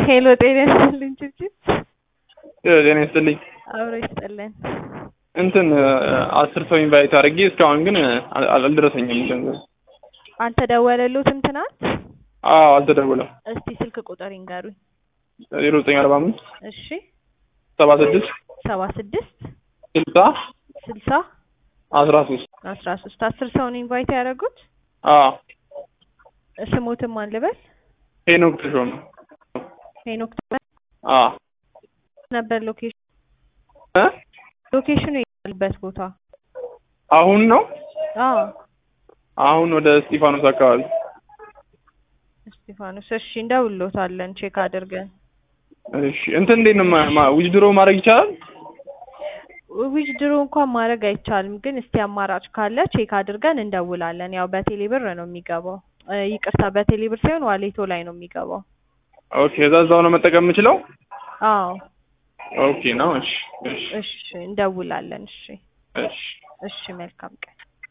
ሄሎ ጤና ይስጥልኝ ጭብጭብ ጤና ይስጥልኝ። አብሮ ይስጥልን። እንትን 10 ሰው ኢንቫይት አድርጌ እስካሁን ግን አልደረሰኝም ገንዘብ። አንተ ደወለሉት እንትናት? አዎ አልተደወለም። እስቲ ስልክ ቁጥር ይንገሩኝ። 0945 እሺ 76 76 60 60 13 10 ሰው ነው ኢንቫይት ያደረጉት? አዎ ስሙትም ማን ልበል? ሄኖክ ተሾመ። ሄኖክ አዎ ነበር ሎኬሽኑ ያለበት ቦታ አሁን ነው? አዎ አሁን ወደ እስጢፋኖስ አካባቢ። እስጢፋኖስ እሺ፣ እንደውሎታለን ቼክ አድርገን። እሺ እንትን እንዴት ነው ዊዝድሮ ማድረግ ይቻላል? ዊዝድሮ እንኳን ማድረግ አይቻልም፣ ግን እስቲ አማራጭ ካለ ቼክ አድርገን እንደውላለን። ያው በቴሌ ብር ነው የሚገባው። ይቅርታ በቴሌ ብር ሳይሆን ዋሌቶ ላይ ነው የሚገባው። ኦኬ እዛው ነው መጠቀም የምችለው? አዎ ኦኬ ነው። እሺ እሺ እንደውላለን። እሺ እሺ እሺ መልካም ቀን።